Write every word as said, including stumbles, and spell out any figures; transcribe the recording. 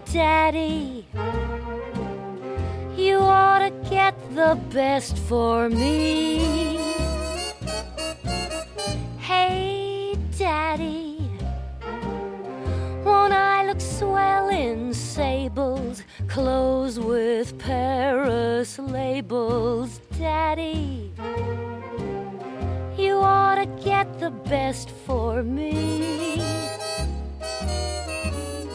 Daddy, you ought to get the best for me. Hey, Daddy, won't I look swell in sables, clothes with Paris labels? Daddy, you ought to get the best for me.